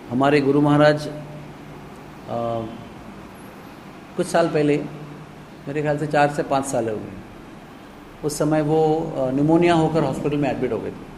हमारे गुरु महाराज कुछ साल पहले, मेरे ख्याल से 4 से 5 साल हो गए, उस समय वो निमोनिया होकर हॉस्पिटल में एडमिट हो गए थे,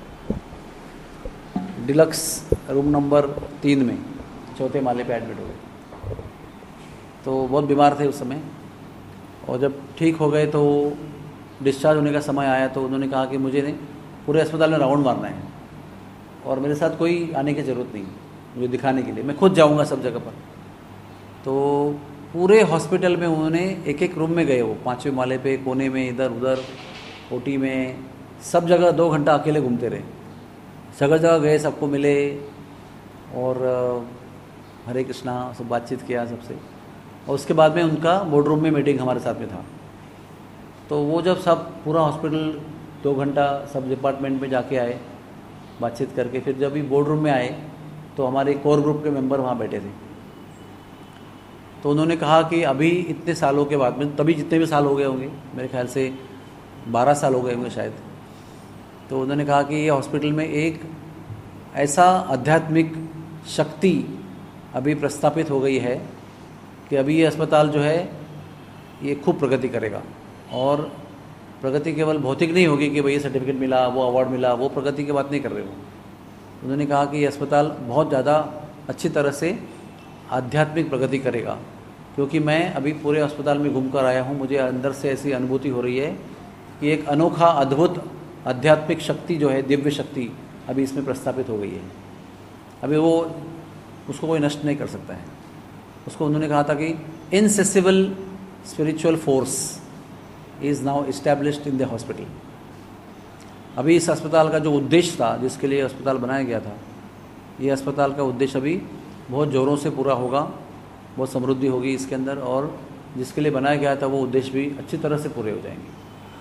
डिलक्स रूम नंबर 3 में, 4थे माले पे एडमिट हो गए। तो बहुत बीमार थे उस समय, और जब ठीक हो गए तो डिस्चार्ज होने का समय आया तो उन्होंने कहा कि मुझे नहीं पूरे अस्पताल में राउंड मारना है और मेरे साथ कोई आने की ज़रूरत नहीं मुझे दिखाने के लिए, मैं खुद जाऊंगा सब जगह पर। तो पूरे हॉस्पिटल में उन्होंने एक एक रूम में गए, वो 5वें माले पे, कोने में, इधर उधर, ओटी में, सब जगह 2 घंटा अकेले घूमते रहे, जगह जगह गए, सबको मिले और हरे कृष्णा सब बातचीत किया सबसे। और उसके बाद में उनका बोर्ड रूम में मीटिंग हमारे साथ में था। तो वो जब सब पूरा हॉस्पिटल 2 घंटा सब डिपार्टमेंट में जाके आए, बातचीत करके, फिर जब भी बोर्ड रूम में आए तो हमारे कोर ग्रुप के मेंबर वहाँ बैठे थे। तो उन्होंने कहा कि अभी इतने सालों के बाद में, तभी जितने भी साल हो गए होंगे, मेरे ख्याल से 12 साल हो गए होंगे शायद, तो उन्होंने कहा कि ये हॉस्पिटल में एक ऐसा आध्यात्मिक शक्ति अभी प्रस्थापित हो गई है कि अभी ये अस्पताल जो है ये खूब प्रगति करेगा। और प्रगति केवल भौतिक नहीं होगी कि भाई ये सर्टिफिकेट मिला, वो अवार्ड मिला, वो प्रगति की बात नहीं कर रहे हो। उन्होंने कहा कि ये अस्पताल बहुत ज़्यादा अच्छी तरह से आध्यात्मिक प्रगति करेगा, क्योंकि मैं अभी पूरे अस्पताल में घूमकर आया हूँ, मुझे अंदर से ऐसी अनुभूति हो रही है कि एक अनोखा अद्भुत आध्यात्मिक शक्ति जो है, दिव्य शक्ति अभी इसमें प्रस्थापित हो गई है। अभी वो उसको कोई नष्ट नहीं कर सकता है। उसको उन्होंने कहा था कि inaccessible spiritual force is now established in the hospital. अभी इस अस्पताल का जो उद्देश्य था, जिसके लिए अस्पताल बनाया गया था, ये अस्पताल का उद्देश्य अभी बहुत ज़ोरों से पूरा होगा, बहुत समृद्धि होगी इसके अंदर, और जिसके लिए बनाया गया था वो उद्देश्य भी अच्छी तरह से पूरे हो जाएंगे।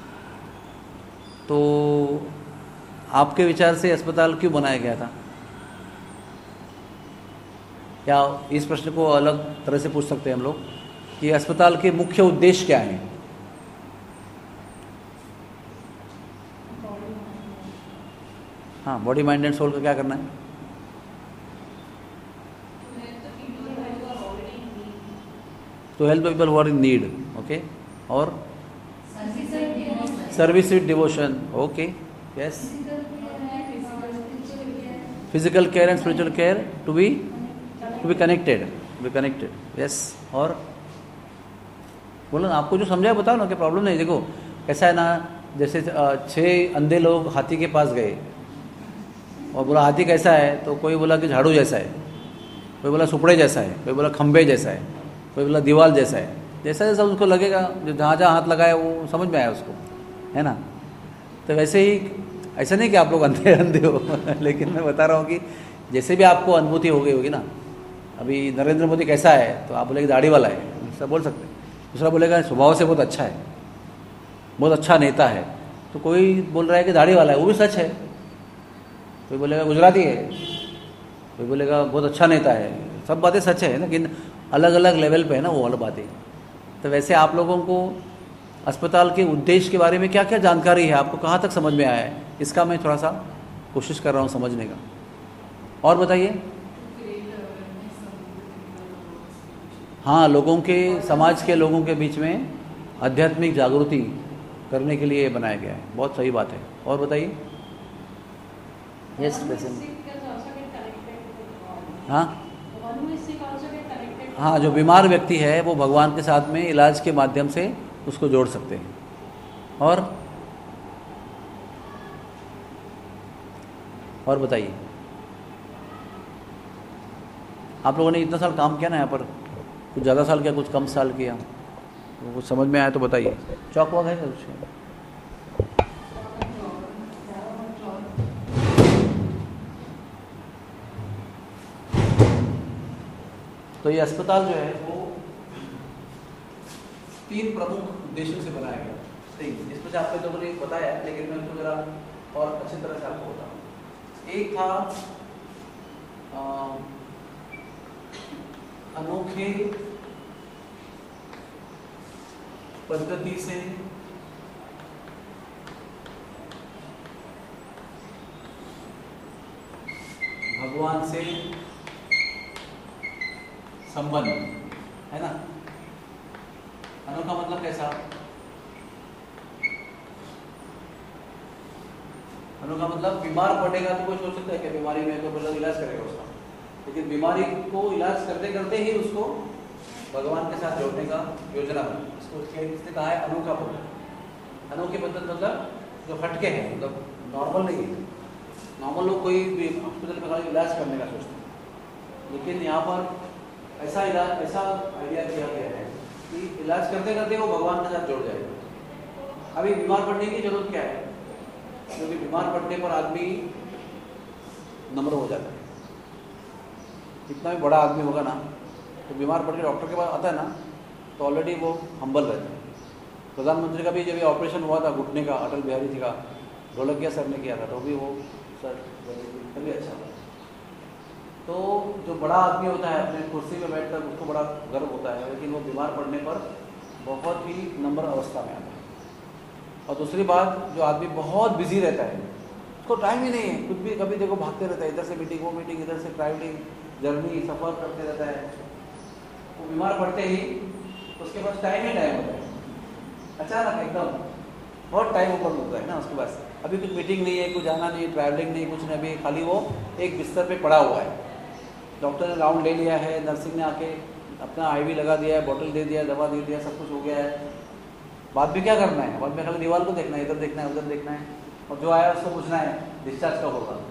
तो आपके विचार से अस्पताल क्यों बनाया गया था? क्या इस प्रश्न को अलग तरह से पूछ सकते हैं हम लोग कि अस्पताल के मुख्य उद्देश्य क्या हैं? हाँ, बॉडी माइंड एंड सोल का क्या करना है? To help people who are in need, okay, और service with devotion, okay, yes, physical care and spiritual care, to be connected, yes. और बोलो ना, आपको जो समझाया बताओ ना, क्या प्रॉब्लम नहीं। देखो ऐसा है ना, जैसे 6 अंधे लोग हाथी के पास गए और बोला हाथी कैसा है, तो कोई बोला कि झाड़ू जैसा है, कोई बोला सुपड़े जैसा है, कोई बोला खंबे जैसा है, कोई बोला दीवार जैसा है। जैसा जैसा उसको लगेगा, जो जहाँ जहाँ हाथ लगाया वो समझ में आया उसको, है ना। तो वैसे ही, ऐसा नहीं कि आप लोग अंधे हो लेकिन मैं बता रहा हूँ कि जैसे भी आपको अनुभूति हो गई होगी ना, अभी नरेंद्र मोदी कैसा है तो आप बोलेंगे दाढ़ी वाला है, ऐसा बोल सकते हैं। दूसरा बोलेगा स्वभाव से बहुत अच्छा है, बहुत अच्छा नेता है, तो कोई बोल रहा है कि दाढ़ी वाला है, वो भी सच है। कोई बोलेगा गुजराती है, कोई बोलेगा बहुत अच्छा नेता है, सब बातें सच है, लेकिन अलग अलग लेवल पे है ना वो वाली बातें। तो वैसे आप लोगों को अस्पताल के उद्देश्य के बारे में क्या क्या जानकारी है, आपको कहाँ तक समझ में आया है, इसका मैं थोड़ा सा कोशिश कर रहा हूँ समझने का। और बताइए। हाँ, लोगों के, समाज के लोगों के बीच में आध्यात्मिक जागृति करने के लिए बनाया गया है, बहुत सही बात है। और बताइए। यस, हाँ, जो बीमार व्यक्ति है वो भगवान के साथ में इलाज के माध्यम से उसको जोड़ सकते हैं। और बताइए। आप लोगों ने इतना साल काम किया ना यहाँ पर, कुछ ज़्यादा साल किया, कुछ कम साल किया, तो कुछ समझ में आया तो बताइए। चौक वॉक है कुछ? तो ये अस्पताल जो है वो 3 प्रमुख उद्देश्यों से बनाया गया। सही, इसमें से आपने लोगों ने बताया, लेकिन मैं उसको जरा और अच्छी तरह से आपको बताऊँ। एक था अनोखे पद्धति से भगवान से संबंध, है ना। अनोखा मतलब कैसा? अनोखा मतलब बीमार पड़ेगा तो कोई सोच सकता है कि बीमारी में तो मतलब इलाज करेगा उसका, लेकिन बीमारी को इलाज करते करते ही उसको भगवान के साथ जोड़ने का योजना बना। इसको किसने कहा है? अनोखा पद्धत। अनोखी पद्धत मतलब जो हटके हैं, मतलब नॉर्मल नहीं है। नॉर्मल लोग कोई भी हॉस्पिटल में खाली इलाज करने का सोचते हैं, लेकिन यहाँ पर ऐसा आइडिया किया गया है कि इलाज करते करते वो भगवान के साथ जुड़ जाएगा। अभी बीमार पड़ने की जरूरत क्या है? क्योंकि बीमार पड़ने पर आदमी नम्र हो जाता है। कितना भी बड़ा आदमी होगा ना, तो बीमार पड़ के डॉक्टर के पास आता है ना, तो ऑलरेडी वो हम्बल रहता है। प्रधानमंत्री का भी जब ये ऑपरेशन हुआ था घुटने का, अटल बिहारी जी का, ढोलकिया सर ने किया था, तो भी वो सर तभी अच्छा था। तो जो बड़ा आदमी होता है अपने कुर्सी में बैठकर उसको बड़ा गर्व होता है, लेकिन वो बीमार पड़ने पर बहुत ही नम्र अवस्था में आता है। और दूसरी बात, जो आदमी बहुत बिजी रहता है, उसको टाइम ही नहीं है, कुछ भी कभी देखो भागते रहता है, इधर से मीटिंग वो मीटिंग, इधर से ट्रैवलिंग जर्नी सफ़र करते रहता है। वो बीमार पड़ते ही उसके पास टाइम ही टाइम होता है, अचानक एकदम बहुत टाइम ऊपर होता है ना उसके पास। अभी कुछ मीटिंग नहीं है, कुछ जाना नहीं, ट्रैवलिंग नहीं, कुछ नहीं, अभी खाली वो एक बिस्तर पे पड़ा हुआ है। डॉक्टर ने राउंड ले लिया है, नर्सिंग ने आके अपना आईवी लगा दिया है, बोतल दे दिया, दवा दे दिया, सब कुछ हो गया है। बाद में क्या करना है? बाद में खाली दीवार को देखना है, इधर देखना है, उधर देखना है, और जो आया उसको पूछना है डिस्चार्ज कब होगा।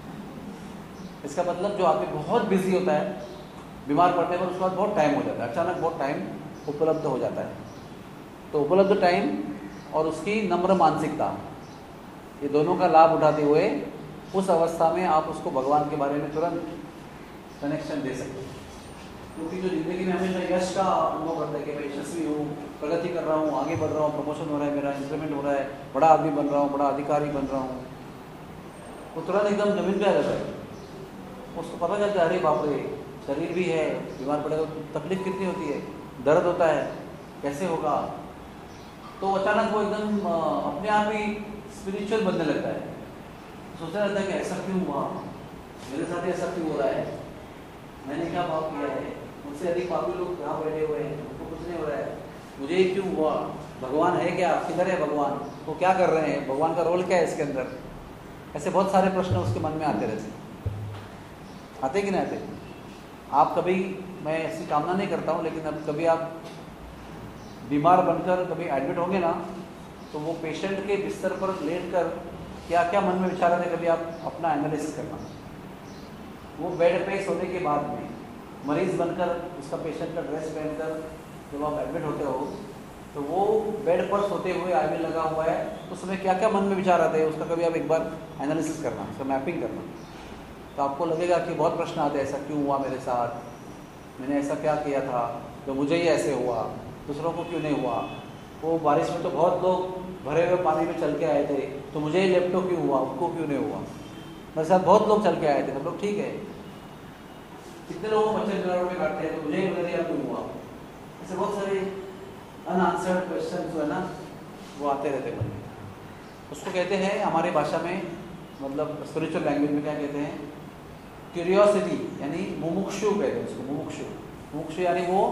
इसका मतलब जो आदमी बहुत बिजी होता है, बीमार पड़ने पर उसके बाद बहुत टाइम हो जाता है, अचानक बहुत टाइम उपलब्ध हो जाता है। तो उपलब्ध टाइम और उसकी नम्र मानसिकता, ये दोनों का लाभ उठाते हुए उस अवस्था में आप उसको भगवान के बारे में तुरंत कनेक्शन दे सकते हैं। क्योंकि जो जिंदगी में हमेशा यश का अनुभव करता है कि मैं यशस्वी हूँ, प्रगति कर रहा हूँ, आगे बढ़ रहा हूँ, प्रमोशन हो रहा है, मेरा इंक्रीमेंट हो रहा है, बड़ा आदमी बन रहा हूँ, बड़ा अधिकारी बन रहा हूँ, वो तुरंत एकदम जमीन पे आ जाता है। उसको पता चलता है अरे बाप रे, शरीर भी है, बीमार पड़ेगा तो तकलीफ कितनी होती है, दर्द होता है, कैसे होगा। तो अचानक वो एकदम अपने आप ही स्पिरिचुअल बनने लगता है, सोचने लगता है कि ऐसा क्यों हुआ, मेरे साथ ऐसा क्यों हो रहा है, मैंने क्या पाप किया है, मुझसे अधिक पापी लोग कहाँ बैठे हुए हैं, उनको कुछ नहीं हो रहा है, मुझे ही क्यों हुआ, भगवान है क्या, किधर है भगवान, वो क्या कर रहे हैं, भगवान का रोल क्या है इसके अंदर। ऐसे बहुत सारे प्रश्न उसके मन में आते रहते, आते कि नहीं आते। आप कभी, मैं ऐसी कामना नहीं करता हूँ, लेकिन अब कभी आप बीमार बनकर कभी एडमिट होंगे ना, तो वो पेशेंट के बिस्तर पर लेटकर क्या क्या मन में विचार आते, कभी आप अपना एनालिसिस करना। वो बेड पे सोने के बाद में मरीज बनकर उसका पेशेंट का ड्रेस पहनकर जब आप एडमिट होते हो, तो वो बेड पर सोते हुए आईवी लगा हुआ है, उस समय क्या क्या मन में विचार आते हैं, उसका कभी आप एक बार एनालिसिस करना, उसका मैपिंग करना, तो आपको लगेगा कि बहुत प्रश्न आते हैं, ऐसा क्यों हुआ मेरे साथ, मैंने ऐसा क्या किया था तो मुझे ही ऐसे हुआ, दूसरों को क्यों नहीं हुआ। वो बारिश में तो बहुत लोग भरे हुए पानी में चल के आए थे, तो मुझे ही लेप्टो क्यों हुआ, उनको क्यों नहीं हुआ। मेरे साथ बहुत लोग चल के आए थे, सब लोग ठीक है, कितने लोगों को मच्छर जलावट में काटते हैं, तो मुझे ही मलेरिया क्यों हुआ। ऐसे बहुत सारे अनआंसर्ड क्वेश्चन जो है ना, वो आते रहते मन में। उसको कहते हैं हमारे भाषा में, मतलब स्पिरिचुअल लैंग्वेज में क्या कहते हैं, क्यूरियोसिटी, यानी मुमुक्षु कहते हैं उसको। मुमुक्षु यानी वो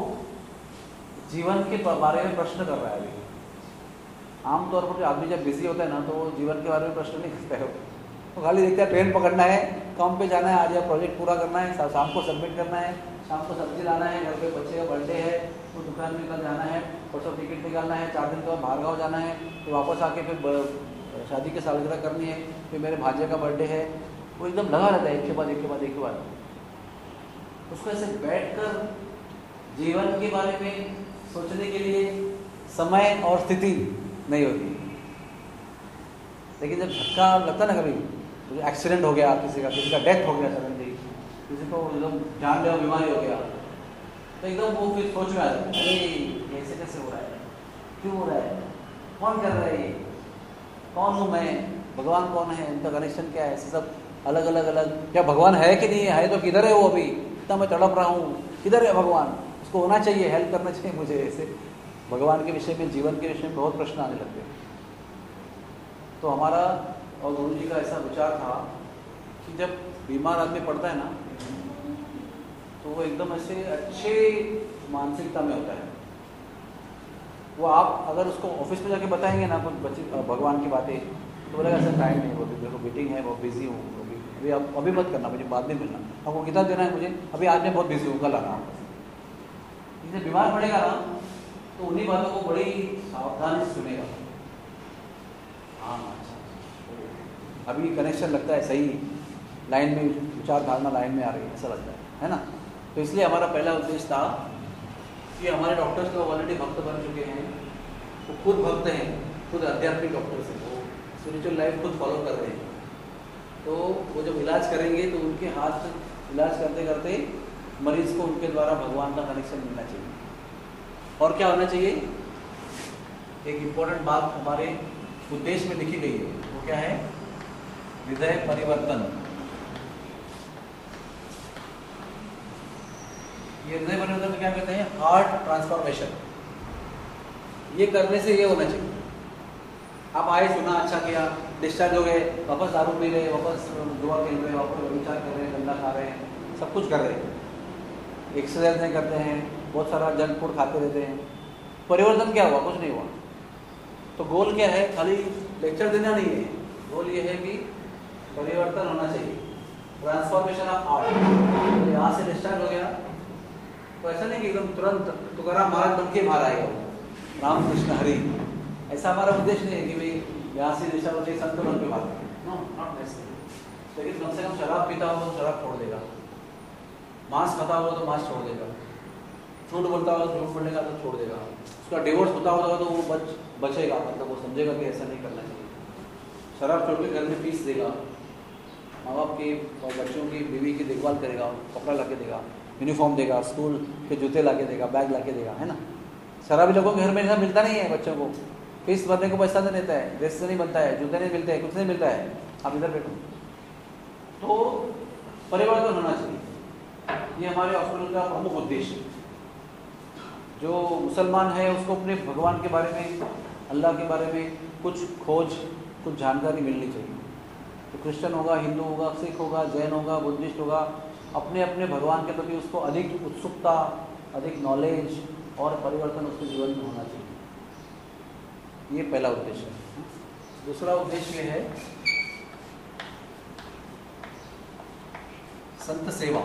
जीवन के बारे में प्रश्न कर रहा है। अभी आमतौर पर जो आदमी जब बिजी होता है ना, तो वो जीवन के बारे में प्रश्न नहीं करता है, तो खाली देखता है ट्रेन पकड़ना है, काम पे जाना है, आज या प्रोजेक्ट पूरा करना है, शाम को सबमिट करना है, शाम को सब्जी लाना है, घर पे बच्चे का बर्थडे है तो दुकान में कल जाना है, परसों टिकट निकालना है, 4 दिन के बाद बाहर गाँव जाना है, फिर वापस आके फिर शादी की सालगिरह करनी है, फिर मेरे भांजे का बर्थडे है। वो एकदम लगा रहता है, एक के बाद एक के बाद एक के बाद। उसको ऐसे बैठकर जीवन के बारे में सोचने के लिए समय और स्थिति नहीं होती। लेकिन जब झटका लगता ना, कभी एक्सीडेंट हो गया, किसी का डेथ हो गया सडनली, किसी को एकदम जानलेवा बीमारी हो गया, तो एकदम वो फिर सोच में आ जाता है, अरे ऐसे कैसे हो रहा है, क्यों हो रहा है, कौन कर रहा है ये, कौन हूँ मैं, भगवान कौन है, इनका कनेक्शन क्या है, ऐसे सब अलग अलग। क्या भगवान है कि नहीं है, तो किधर है वो, अभी इतना मैं तड़प रहा हूँ, किधर है भगवान, उसको होना चाहिए, हेल्प करना चाहिए मुझे। ऐसे भगवान के विषय में, जीवन के विषय में बहुत प्रश्न आने लगते हैं। तो हमारा और गुरु जी का ऐसा विचार था कि जब बीमार आदमी पड़ता है ना, तो वो को एकदम ऐसे अच्छे मानसिकता में होता है। वो आप अगर उसको ऑफिस में जाके बताएंगे ना कुछ बच्चे भगवान की बातें, तो बोलेगा ऐसा टाइम नहीं, वो मेरे को मीटिंग है, बहुत बिजी हूँ, अभी आप अभी मत करना, मुझे बाद में मिलना, आपको किताब देना है मुझे, अभी आज मैं बहुत बिजी हूँ, कल आना आपको। इससे बीमार पड़ेगा ना तो उन्हीं बातों को बड़ी सावधानी से सुनेगा। हाँ अच्छा, अभी कनेक्शन लगता है सही, लाइन में विचार धारणा लाइन में आ रही है, ऐसा लगता है ना। तो इसलिए हमारा पहला उद्देश्य था कि हमारे डॉक्टर्स तो ऑलरेडी भक्त बन चुके हैं, वो खुद भक्त हैं, खुद आध्यात्मिक डॉक्टर्स हैं, वो स्पिरिचुअल लाइफ खुद फॉलो कर रहे हैं। तो वो जब इलाज करेंगे तो उनके हाथ इलाज करते करते मरीज को उनके द्वारा भगवान का कनेक्शन मिलना चाहिए। और क्या होना चाहिए, एक इम्पोर्टेंट बात हमारे उद्देश्य में लिखी गई है, वो क्या है, हृदय परिवर्तन। ये हृदय परिवर्तन क्या कहते हैं, हार्ट ट्रांसफॉर्मेशन। ये करने से ये होना चाहिए, आप आए, सुना, अच्छा किया, डिस्चार्ज हो गए, वापस दारू पी रहे, वापस जुआ खेल रहे, वापस विचार कर रहे हैं, गंदा खा रहे हैं, सब कुछ कर रहे हैं, एक्सरसाइज नहीं करते हैं, बहुत सारा जंक फूड खाते रहते हैं, परिवर्तन क्या हुआ, कुछ नहीं हुआ। तो गोल क्या है, खाली लेक्चर देना नहीं है, गोल ये है कि परिवर्तन होना चाहिए, ट्रांसफॉर्मेशन ऑफ हार्ट। यहाँ से डिस्चार्ज हो गया तो ऐसा नहीं कि एकदम तुरंत तुकाराम महाराज बन के बाहर आएगा, राम कृष्ण हरि, ऐसा हमारा उद्देश्य नहीं है कि भाई यहाँ से दिशा होते संत बन के बाहर, नो नॉट नेसेसरी। लेकिन कम से कम शराब पीता हो तो शराब छोड़ देगा, मांस खाता हो तो मांस छोड़ देगा, झूठ बोलता हो तो झूठ बोलेगा तो छोड़ देगा, उसका डिवोर्स होता होगा तो वो बचेगा, मतलब वो समझेगा कि ऐसा नहीं करना चाहिए। शराब छोड़ के घर में पीस देगा, माँ बाप की और बच्चों की बीवी की देखभाल करेगा, कपड़ा ला के देगा, यूनिफॉर्म देगा, स्कूल के जूते ला के देगा, बैग ला के देगा, है ना। शराबी लोगों के घर में ऐसा मिलता नहीं है, बच्चों को फीस भरने को पैसा नहीं देता है, ड्रेस नहीं बनता है, जूते नहीं मिलते हैं, कुछ नहीं मिलता है, आप इधर बैठो। तो परिवर्तन होना चाहिए, ये हमारे हॉस्पिटल का प्रमुख उद्देश्य। जो मुसलमान है उसको अपने भगवान के बारे में, अल्लाह के बारे में कुछ खोज, कुछ जानकारी मिलनी चाहिए। तो क्रिश्चियन होगा, हिंदू होगा, सिख होगा, जैन होगा, बुद्धिस्ट होगा, अपने अपने भगवान के प्रति उसको अधिक उत्सुकता, अधिक नॉलेज और परिवर्तन उसके जीवन में होना चाहिए। ये पहला उद्देश्य है। दूसरा उद्देश्य है संत सेवा।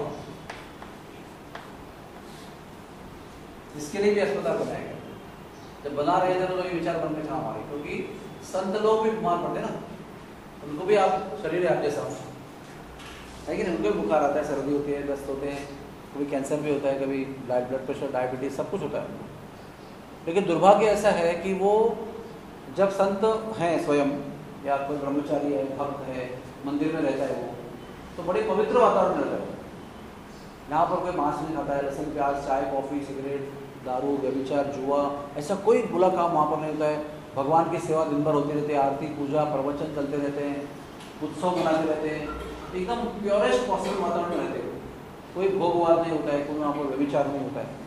इसके लिए भी अस्पताल बनाया गया। जब बना रहे थे तो ये विचार मन में था हमारे, क्योंकि संत लोग भी बीमार पड़ते ना, उनको भी आप शरीर है आप जैसा है कि नहीं, उनको भी बुखार आता है, सर्दी होती है, दस्त होते हैं, कभी कैंसर भी होता है, कभी ब्लड प्रेशर, डायबिटीज, सब कुछ होता है। लेकिन दुर्भाग्य ऐसा है कि वो जब संत हैं स्वयं, या कोई ब्रह्मचारी है, भक्त है, मंदिर में रहता है, वो तो बड़े पवित्र वातावरण रहता है, यहाँ पर कोई मांस नहीं खाता है, लहसुन प्याज, चाय कॉफ़ी, सिगरेट, दारू, व्यभिचार, जुआ, ऐसा कोई बुरा काम वहाँ पर नहीं होता है। भगवान की सेवा दिन भर होती रहती है, आरती पूजा प्रवचन चलते रहते हैं, उत्सव मनाते रहते हैं, एकदम प्योरेस्ट पॉसिबल वातावरण में रहते हैं, कोई भोगवाद नहीं होता है, कोई वहाँ पर व्यभिचार नहीं होता है।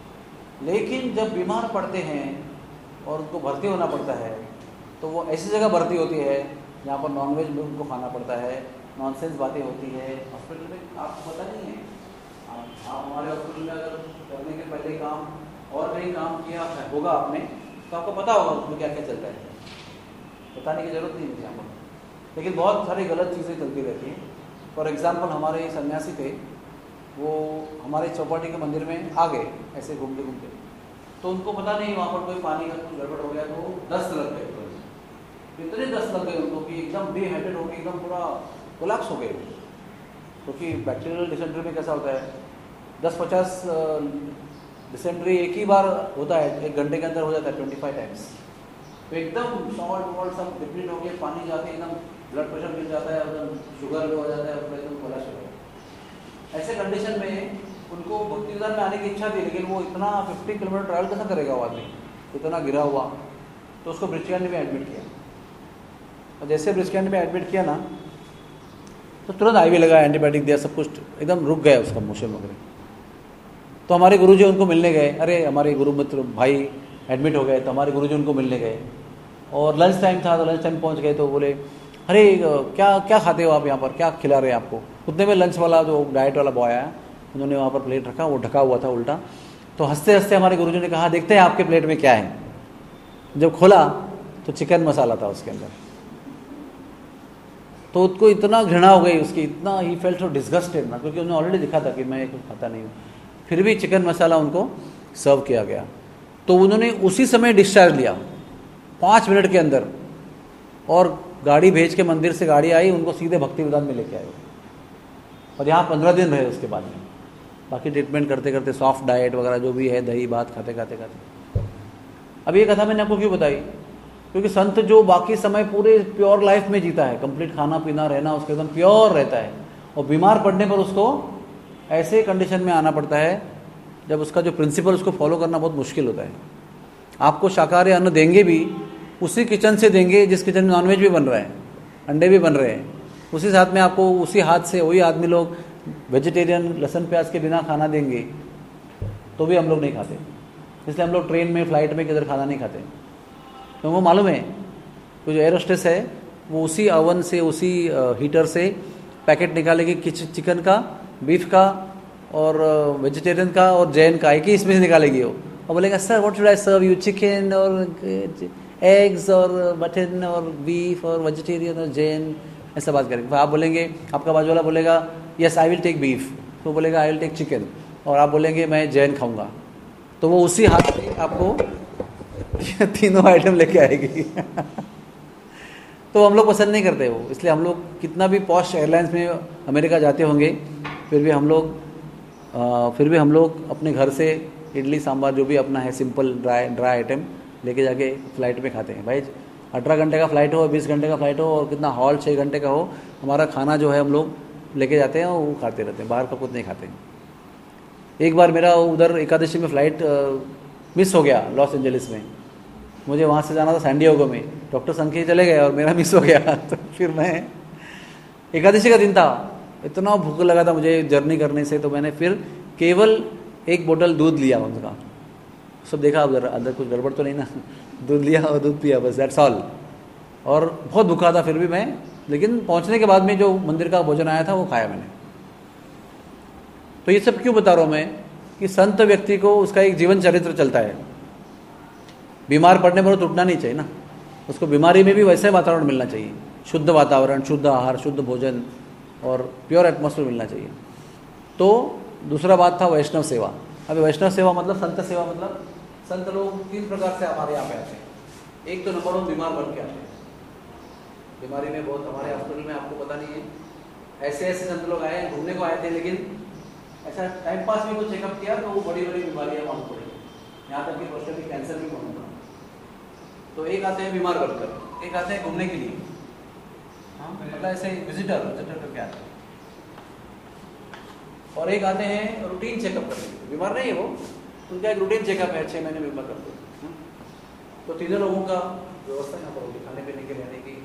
लेकिन जब बीमार पड़ते हैं और उनको भर्ती होना पड़ता है, तो वो ऐसी जगह भर्ती होती है जहाँ पर नॉनवेज भी उनको खाना पड़ता है, नॉनसेंस बातें होती है। हॉस्पिटल में आपको पता नहीं है, आप हमारे हॉस्पिटल में अगर करने के पहले काम और कहीं काम किया होगा आपने, तो आपको पता होगा उसमें क्या क्या चलता है, बताने की जरूरत नहीं है यहाँ पर। लेकिन बहुत सारी गलत चीज़ें चलती रहती हैं। फॉर एग्जाम्पल, हमारे सन्यासी थे, वो हमारे चौपाटी के मंदिर में आ गए ऐसे घूमते घूमते, तो उनको पता नहीं वहाँ पर कोई पानी का कुछ गड़बड़ हो गया, तो 10 लग गए, इतने 10 लग गए उनको कि एकदम डिहाइड्रेट होकर एकदम पूरा कोलैप्स हो गए। क्योंकि बैक्टीरियल डिसेंट्री में कैसा होता है, 10-50 डिसेंट्री एक ही बार होता है, 1 घंटे के अंदर हो जाता है 25 टाइम्स। तो एकदम सॉल्ट वॉल्ट सब डिप्लीट हो गए, पानी जाके एकदम ब्लड प्रेशर गिर जाता है, एकदम शुगर लो हो जाता है, एकदम कोलैप्स हो जाता है। ऐसे कंडीशन में उनको भक्ति विधान में आने की इच्छा थी, लेकिन वो इतना 50 किलोमीटर ट्रैवल कैसे करेगा वो आदमी, इतना गिरा हुआ। तो उसको ब्रिज कैंडी में एडमिट किया, और जैसे ब्रिज कैंडी में एडमिट किया ना, तो तुरंत IV लगा, एंटीबायोटिक दिया, सब कुछ एकदम रुक गया उसका मोशन वगैरह। तो हमारे गुरुजी उनको मिलने गए, अरे हमारे गुरु मित्र भाई एडमिट हो गए, तो हमारे गुरुजी उनको मिलने गए, और लंच टाइम था, तो लंच टाइम पहुंच गए, तो बोले अरे क्या क्या खाते हो आप यहाँ पर, क्या खिला रहे हैं आपको। उतने में लंच वाला जो डाइट वाला बॉय आया, उन्होंने वहाँ पर प्लेट रखा, वो ढका हुआ था उल्टा। तो हंसते हंसते हमारे गुरुजी ने कहा देखते हैं आपके प्लेट में क्या है। जब खोला तो चिकन मसाला था उसके अंदर। तो उसको इतना घृणा हो गई उसकी, इतना ही फेल्ट सो डिस्गस्टेड ना, क्योंकि उन्होंने ऑलरेडी दिखा था कि मैं कुछ खाता नहीं हूँ, फिर भी चिकन मसाला उनको सर्व किया गया। तो उन्होंने उसी समय डिस्चार्ज लिया 5 मिनट के अंदर, और गाड़ी भेज के मंदिर से गाड़ी आई, उनको सीधे भक्ति विधान में लेके आए, और यहाँ 15 दिन रहे उसके बाद में। बाकी ट्रीटमेंट करते करते सॉफ्ट डाइट वगैरह जो भी है, दही भात खाते खाते खाते। अब ये कथा मैंने आपको क्यों बताई, क्योंकि संत जो बाकी समय पूरे प्योर लाइफ में जीता है, कंप्लीट खाना पीना रहना उसके एकदम प्योर रहता है, और बीमार पड़ने पर उसको ऐसे कंडीशन में आना पड़ता है जब उसका जो प्रिंसिपल उसको फॉलो करना बहुत मुश्किल होता है। आपको शाकाहारी अन्न देंगे भी उसी किचन से देंगे जिस किचन में नॉनवेज भी बन रहा है, अंडे भी बन रहे हैं, उसी साथ में आपको उसी हाथ से वही आदमी लोग वेजिटेरियन लहसुन प्याज के बिना खाना देंगे, तो भी हम लोग नहीं खाते। इसलिए हम लोग ट्रेन में फ्लाइट में किधर खाना नहीं खाते, तो वो मालूम है तो जो एयर होस्टेस है वो उसी ओवन से उसी हीटर से पैकेट निकालेगी चिकन का, बीफ का और वेजिटेरियन का और जैन का, एक ही इसमें से निकालेगी वो, और बोलेगा sir what should I serve you, chicken और एग्स और मटन और बीफ और वेजिटेरियन और जैन, ऐसा बात करेंगे। तो आप बोलेंगे, आपका बाजू वाला बोलेगा yes I will take beef, तो बोलेगा आई विल टेक चिकन, और आप बोलेंगे मैं जैन खाऊंगा, तो वो उसी हाथ से आपको तीनों आइटम लेके आएगी। तो हम लोग पसंद नहीं करते वो, इसलिए हम लोग कितना भी पॉश एयरलाइंस में अमेरिका जाते होंगे फिर भी हम लोग अपने घर से इडली सांभर जो भी अपना है सिंपल ड्राई आइटम लेके जाके फ्लाइट में खाते हैं। भाई 18 घंटे का फ्लाइट हो, 20 घंटे का फ्लाइट हो, और कितना हॉल 6 घंटे का हो, हमारा खाना जो है हम लोग लेके जाते हैं और वो खाते रहते हैं, बाहर का कुछ नहीं खाते। एक बार मेरा उधर एकादशी में फ़्लाइट मिस हो गया लॉस एंजलिस में, मुझे वहाँ से जाना था सैन डिएगो में, डॉक्टर संख्या चले गए और मेरा मिस हो गया। तो फिर मैं, एकादशी का दिन था, इतना भूख लगा था मुझे जर्नी करने से, तो मैंने फिर केवल 1 बोतल दूध लिया उनका, सब देखा उधर अंदर कुछ गड़बड़ तो नहीं ना, दूध लिया और दूध पिया, बस दैट्स ऑल। और बहुत भूखा था फिर भी मैं, लेकिन पहुंचने के बाद में जो मंदिर का भोजन आया था वो खाया मैंने। तो ये सब क्यों बता रहा हूँ मैं, कि संत व्यक्ति को उसका एक जीवन चरित्र चलता है, बीमार पड़ने पर टूटना नहीं चाहिए ना, उसको बीमारी में भी वैसे वातावरण मिलना चाहिए, शुद्ध वातावरण, शुद्ध आहार, शुद्ध भोजन और प्योर एटमॉस्फेयर मिलना चाहिए। तो दूसरा बात था वैष्णव सेवा। अभी वैष्णव सेवा मतलब संत सेवा, मतलब संत लोग 3 प्रकार से हमारे यहाँ पे आते हैं। एक तो नंबर 1 बीमार बन के आते हैं, बीमारी में बहुत, हमारे हॉस्पिटल में आपको पता नहीं है, ऐसे संत लोग आए, घूमने को आए थे, लेकिन ऐसा टाइम पास में कुछ चेकअप किया तो वो बड़ी बड़ी बीमारियाँ मालूम पड़ी, यहाँ तक कि प्रोस्टेट कैंसर भी मालूम पड़ा। तो एक आते हैं बीमार बनकर, एक आते हैं घूमने के लिए, हाँ मतलब ऐसे विजिटर तो क्या, और एक आते हैं रूटीन चेकअप करने के लिए, बीमार नहीं है वो, उनका एक रूटीन चेकअप है, 6 महीने में बीमार करते हैं। तो तीनों लोगों का व्यवस्था यहाँ पर होगी, खाने पीने के, रहने की।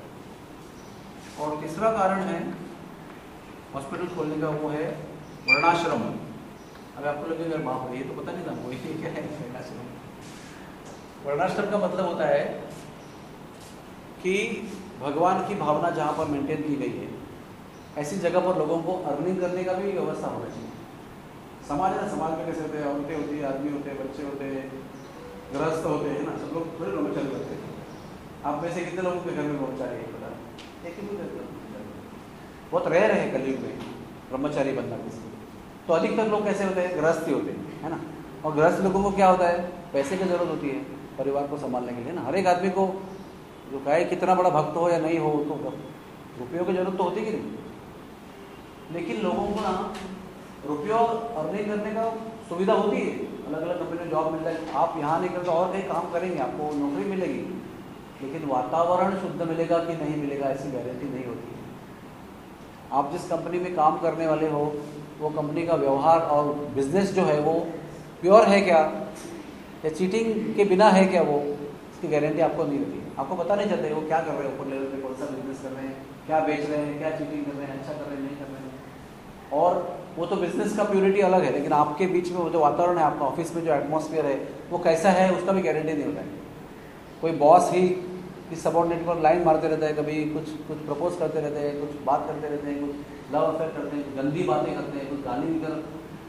और तीसरा कारण है हॉस्पिटल खोलने का, वो है वर्णाश्रम। अब आपको लगेगा बाप रे ये तो पता नहीं था वो, ये क्या है वर्णाश्रम। वर्णाश्रम का मतलब होता है कि भगवान की भावना जहाँ पर मेंटेन की गई है, ऐसी जगह पर लोगों को अर्निंग करने का भी व्यवस्था होना चाहिए। समाज है ना, समाज में कैसे होते हैं, औरतें होती है, आदमी होते हैं, बच्चे होते हैं, गृहस्थ होते हैं ना, सब लोग थोड़े ब्रह्मचारी करते हैं। आप में से कितने लोगों के घर में ब्रह्मचारी है पता, एक ही बहुत रेयर है कलयुग में ब्रह्मचारी बनना किसी। तो अधिकतर लोग कैसे होते हैं, गृहस्थी होते हैं, है ना। और गृहस्थ लोगों को क्या होता है, पैसे की जरूरत होती है परिवार को संभालने के लिए ना। हर एक आदमी को, जो चाहे कितना बड़ा भक्त हो या नहीं हो, तो रुपयों की जरूरत तो होती कि नहीं, लेकिन लोगों को ना रुपयों अर्निंग करने का सुविधा होती है, अलग अलग कंपनी में जॉब मिलता है, आप यहाँ नहीं करते और कहीं काम करेंगे, आपको नौकरी मिलेगी, लेकिन वातावरण शुद्ध मिलेगा कि नहीं मिलेगा ऐसी गारंटी नहीं होती है। आप जिस कंपनी में काम करने वाले हो, वो कंपनी का व्यवहार और बिजनेस जो है वो प्योर है क्या, या चीटिंग के बिना है क्या, वो इसकी गारंटी आपको नहीं रहती है। आपको पता नहीं चलता है वो क्या कर रहे हैं, ऊपर लेवल पे कौन सा बिजनेस कर रहे हैं, क्या बेच रहे हैं, क्या चीटिंग कर रहे हैं, अच्छा कर रहे हैं, नहीं कर रहे हैं। और वो तो बिजनेस का प्योरिटी अलग है, लेकिन आपके बीच में वो जो वातावरण है, आपका ऑफिस में जो एटमॉस्फेयर है वो कैसा है, उसका भी गारंटी नहीं होता है। कोई बॉस ही किस सबॉर्डिनेट पर लाइन मारते रहता है, कभी कुछ प्रपोज करते रहते हैं, कुछ बात करते रहते हैं, कुछ लव अफेयर करते हैं, गंदी बातें करते हैं, कुछ गाली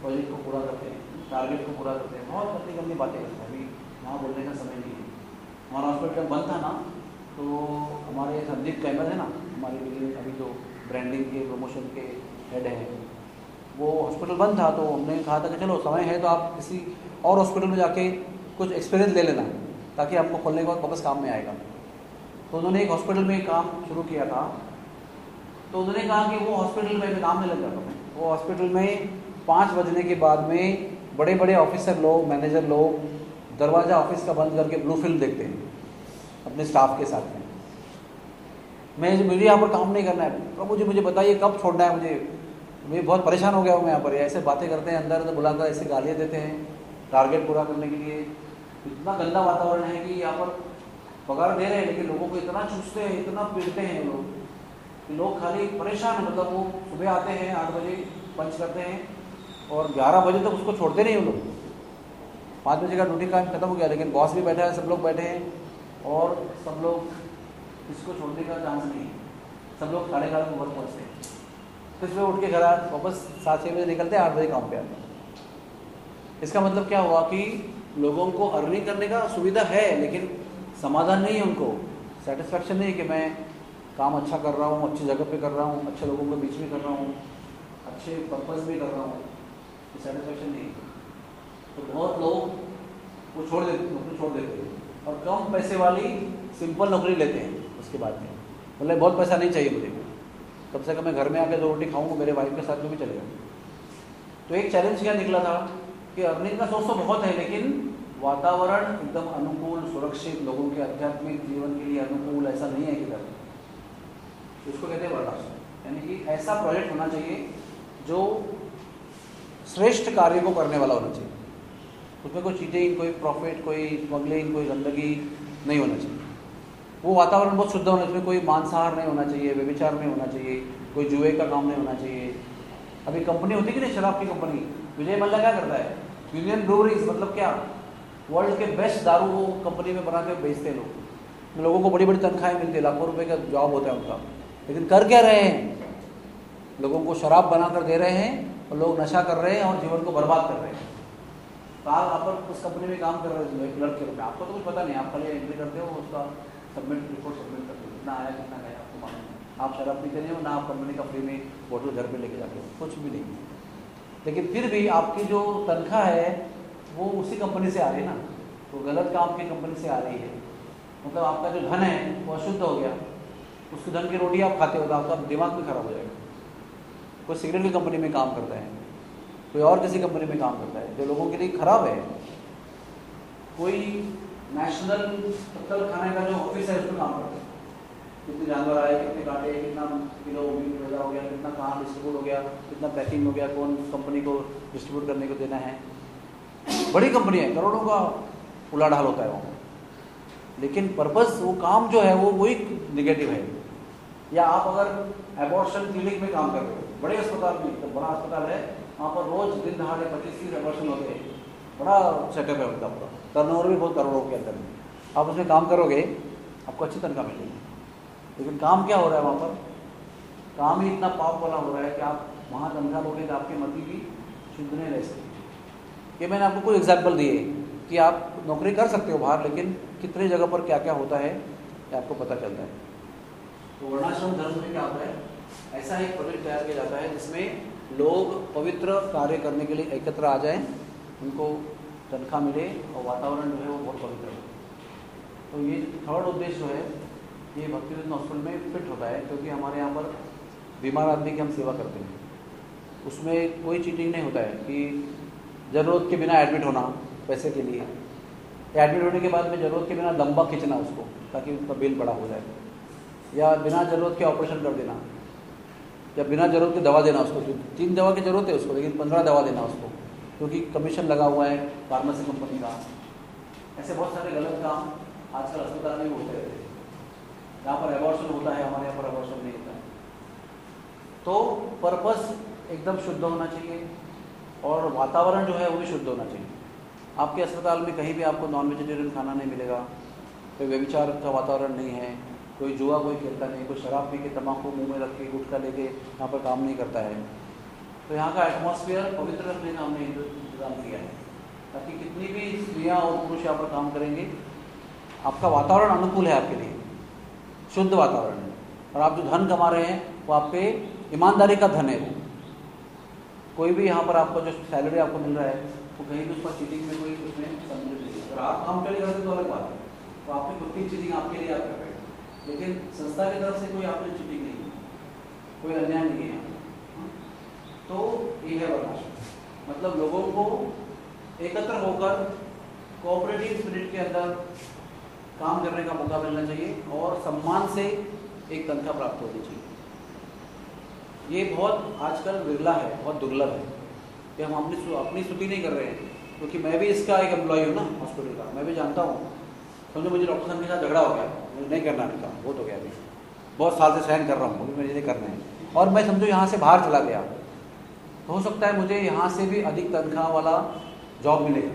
प्रोजेक्ट को पूरा करते हैं, टारगेट को पूरा करते हैं, बहुत गंदी गंदी बातें करते हैं। अभी यहाँ बोलने का समय नहीं है। हमारा हॉस्पिटल बंद था ना, तो हमारे संदीप कैमर है ना, हमारे लिए अभी जो ब्रांडिंग के प्रमोशन के हेड हैं, वो हॉस्पिटल बंद था, तो हमने कहा था कि चलो समय है तो आप किसी और हॉस्पिटल में जाके कुछ एक्सपीरियंस ले लेना, ताकि आपको खोलने के बाद वापस काम में आएगा। तो उन्होंने एक हॉस्पिटल में काम शुरू किया था, तो उन्होंने कहा कि वो हॉस्पिटल में काम नहीं लग जाता था। वो हॉस्पिटल में 5 बजने के बाद में बड़े बड़े ऑफिसर लोग, मैनेजर लोग दरवाज़ा ऑफिस का बंद करके ब्लू फिल्म देखते हैं अपने स्टाफ के साथ में। मुझे यहाँ पर काम नहीं करना है, प्रभु जी मुझे बताइए कब छोड़ना है, मैं बहुत परेशान हो गया हूँ मैं यहाँ पर। ऐसे बातें करते हैं, अंदर बुलाकर ऐसे गालियाँ देते हैं टारगेट पूरा करने के लिए। इतना गंदा वातावरण है कि यहाँ पर पगार दे रहे हैं लेकिन लोगों को इतना चूसते हैं, इतना पीटते हैं लोग कि लोग खाली परेशान हैं। मतलब वो सुबह आते हैं 8 बजे पंच करते हैं और 11 बजे तक उसको छोड़ते नहीं वो लोग। 5 बजे का ड्यूटी टाइम खत्म हो गया, लेकिन बॉस भी बैठा है, सब लोग बैठे हैं और सब लोग इसको छोड़ने का चांस नहीं है। सब लोग 11:30 को वर्क पहुँचते हैं, फिर सुबह उठ के घर वापस 7-6 बजे निकलते हैं, 8 बजे काम पे आते हैं। इसका मतलब क्या हुआ कि लोगों को अर्निंग करने का सुविधा है, लेकिन समाधान नहीं है, उनको सेटिस्फैक्शन नहीं है कि मैं काम अच्छा कर रहा हूँ, अच्छी जगह पे कर रहा हूँ, अच्छे लोगों के बीच में कर रहा हूँ, अच्छे पर्पस भी कर रहा हूँ, ये सेटिस्फैक्शन नहीं है। तो बहुत लोग वो छोड़ देते, नौकरी छोड़ देते हैं और कम पैसे वाली सिंपल नौकरी लेते हैं उसके बाद में। मतलब बहुत पैसा नहीं चाहिए मुझे, कम से कम मैं घर में आकर 2 रोटी खाऊंगा, मेरे वाइफ के साथ में भी चलेगा। तो एक चैलेंज क्या निकला था कि अर्निंग का सोर्स तो बहुत है, लेकिन वातावरण एकदम अनुकूल, सुरक्षित, लोगों के आध्यात्मिक जीवन के लिए अनुकूल ऐसा नहीं है किधर। इसको कहते हैं वर्णाश्रम, यानी कि ऐसा प्रोजेक्ट होना चाहिए जो श्रेष्ठ कार्य को करने वाला होना चाहिए। उसमें कोई चीटिंग, कोई प्रॉफिट, कोई स्मगलिंग, कोई गंदगी नहीं होना चाहिए। वो वातावरण बहुत शुद्ध होना चाहिए, कोई मांसाहार नहीं होना चाहिए, व्यभिचार नहीं होना चाहिए, कोई जुए का काम नहीं होना चाहिए। अभी कंपनी होती कि नहीं, शराब की कंपनी, विजय मल्ला क्या करता है, यूनियन ब्रूवरीज, मतलब क्या, वर्ल्ड के बेस्ट दारू वो कंपनी में बना के बेचते हैं। लोगों को बड़ी बड़ी तनख्वाहें मिलती है, लाखों रुपए का जॉब होता है उनका, लेकिन कर क्या रहे हैं, लोगों को शराब बनाकर दे रहे हैं और लोग नशा कर रहे हैं और जीवन को बर्बाद कर रहे हैं। तो आप पर उस कंपनी में काम कर रहे हैं क्लर्क के रूप में, आपको तो कुछ पता नहीं, आप खाली एंट्री करते हो, उसका सबमिट रिपोर्ट सबमिट करते हो, कितना आया कितना गया आपको मालूम नहीं। आप शराब पीते नहीं हो ना, आप कंपनी का फ्री में बोतल घर पे लेके जाते हो, कुछ भी नहीं। लेकिन फिर भी आपकी जो तनख्वाह है वो उसी कंपनी से आ रही है ना, तो गलत काम की कंपनी से आ रही है। मतलब आपका जो धन है वो अशुद्ध हो गया, उसके धन की रोटी आप खाते हो तो आपका दिमाग भी खराब हो जाएगा। कोई सिगरेट की कंपनी में काम करता है, कोई और किसी कंपनी में काम करता है जो लोगों के लिए खराब है, कोई नेशनल कत्ल खाने का जो ऑफिस है उसमें काम करता है, कितने जानवर आए, कितने काटे, कितना किलो मीट पैदा हो गया, कितना कहाँ डिस्ट्रीब्यूट हो गया, कितना पैकिंग हो गया, कौन कंपनी को डिस्ट्रीब्यूट करने को देना है। बड़ी कंपनी है, करोड़ों का उलाढाल होता है वहाँ, लेकिन पर्पस वो काम जो है वो वही निगेटिव है। या आप अगर एबॉर्शन क्लिनिक में काम कर रहे हो, बड़े अस्पताल में, तो बड़ा अस्पताल है, वहाँ पर रोज दिन दहाड़े 25-30 एबॉर्शन होते हैं, बड़ा सेटअप है उनका पूरा, टर्नओवर भी बहुत करोड़ों के अंदर में। आप उसमें काम करोगे आपको अच्छी तनख्वाह मिलेगी, लेकिन काम क्या हो रहा है वहाँ पर, काम ही इतना पाप वाला हो रहा है कि आप वहाँ तनख्वाह लोगे तो आपकी मति भी शुद्ध नहीं रह सकती। ये मैंने आपको कुछ एग्जाम्पल दिए कि आप नौकरी कर सकते हो बाहर, लेकिन कितने जगह पर क्या क्या होता है ये आपको पता चलता है। तो वर्णाश्रम धर्म में क्या होता है, ऐसा एक प्रोजेक्ट तैयार किया जाता है जिसमें लोग पवित्र कार्य करने के लिए एकत्र आ जाएं, उनको तनख्वाह मिले और वातावरण जो है वो बहुत पवित्र हो। तो ये थर्ड उद्देश्य जो है ये भक्तिविनोद हॉस्पिटल में फिट होता है, क्योंकि हमारे यहाँ पर बीमार आदमी की हम सेवा करते हैं, उसमें कोई चीटिंग नहीं होता है कि ज़रूरत के बिना एडमिट होना पैसे के लिए, एडमिट होने के बाद में ज़रूरत के बिना लंबा खींचना उसको ताकि उसका बिल बड़ा हो जाए, या बिना ज़रूरत के ऑपरेशन कर देना, या बिना ज़रूरत की दवा देना उसको, 3 दवा की ज़रूरत है उसको लेकिन 15 दवा देना उसको, क्योंकि कमीशन लगा हुआ है फार्मेसी कंपनी का। ऐसे बहुत सारे गलत काम आजकल अस्पताल में होते रहते हैं। यहाँ पर एबॉर्शन होता है, हमारे यहाँ पर एबॉर्शन नहीं होता है। तो पर्पस एकदम शुद्ध होना चाहिए और वातावरण जो है वो भी शुद्ध होना चाहिए। आपके अस्पताल में कहीं भी आपको नॉन वेजिटेरियन खाना नहीं मिलेगा, कोई व्यभिचार का वातावरण नहीं है, कोई जुआ कोई खेलता नहीं, कोई शराब पी के तम्बाकू मुंह में रख के गुटखा लेके यहाँ पर काम नहीं करता है। तो यहाँ का एटमॉस्फेयर पवित्र रखने का हमने इंतजाम किया है, ताकि कितनी भी स्त्रियाँ और पुरुष यहाँ पर काम करेंगे, आपका वातावरण अनुकूल है आपके लिए, शुद्ध वातावरण है। और आप जो धन कमा रहे हैं वो आप पे ईमानदारी का धन है। वो कोई भी यहाँ पर आपको जो सैलरी आपको मिल रहा है वो कहीं भी उसका चीटिंग में कोई उसमें सम्मिलित नहीं है। अगर आप काम के लिए करते तो अलग बात है, तो आपने खुद की चीटिंग आपके लिए आप कर रहे हैं, लेकिन संस्था की तरफ से कोई आपने चीटिंग नहीं है, कोई अन्याय नहीं है। तो ये है वर्णाश्रम, मतलब लोगों को एकत्र होकर कोऑपरेटिव स्पिरिट के अंदर काम करने का मौका मिलना चाहिए और सम्मान से एक तनख्वाह प्राप्त होनी चाहिए। ये बहुत आजकल विरला है, बहुत दुर्लभ है कि हम अपनी स्तुति नहीं कर रहे हैं, क्योंकि मैं भी इसका एक एम्प्लॉय हूँ ना हॉस्पिटल का, मैं भी जानता हूँ। समझो मुझे डॉक्टर साहब के साथ झगड़ा हो गया, मुझे नहीं करना नहीं काम, बहुत हो गया, अभी बहुत साल से सहन कर रहा हूँ, अभी मुझे नहीं करना है, और मैं समझो यहाँ से बाहर चला गया, तो हो सकता है मुझे यहाँ से भी अधिक तनख्वाह वाला जॉब मिलेगा,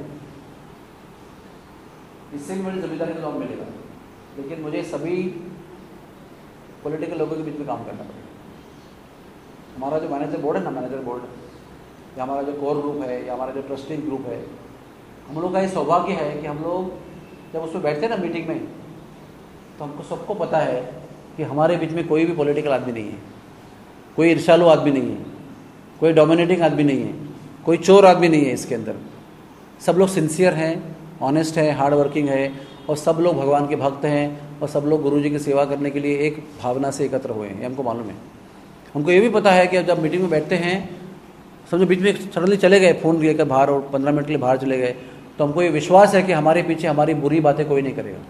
इससे भी बड़ी जिम्मेदारी का जॉब मिलेगा, लेकिन मुझे सभी पॉलिटिकल लोगों के बीच में काम करना पड़ेगा। हमारा जो मैनेजर बोर्ड है ना, मैनेजर बोर्ड या हमारा जो कोर ग्रुप है या हमारा जो ट्रस्टिंग ग्रुप है, हम लोग का ये सौभाग्य है कि हम लोग जब उसमें बैठते हैं ना मीटिंग में, तो हमको सबको पता है कि हमारे बीच में कोई भी पॉलिटिकल आदमी नहीं है, कोई ईर्ष्यालु आदमी नहीं है, कोई डोमिनेटिंग आदमी नहीं है, कोई चोर आदमी नहीं है। इसके अंदर सब लोग सिंसियर हैं, ऑनेस्ट है, हार्ड वर्किंग है, और सब लोग भगवान के भक्त हैं, और सब लोग गुरु जी की सेवा करने के लिए एक भावना से एकत्र हुए हैं, ये हमको मालूम है। हमको ये भी पता है कि जब मीटिंग में बैठते हैं, समझो बीच में सडनली चले गए फ़ोन लेकर बाहर और 15 मिनट के लिए बाहर चले गए, तो हमको ये विश्वास है कि हमारे पीछे हमारी बुरी बातें कोई नहीं करेगा।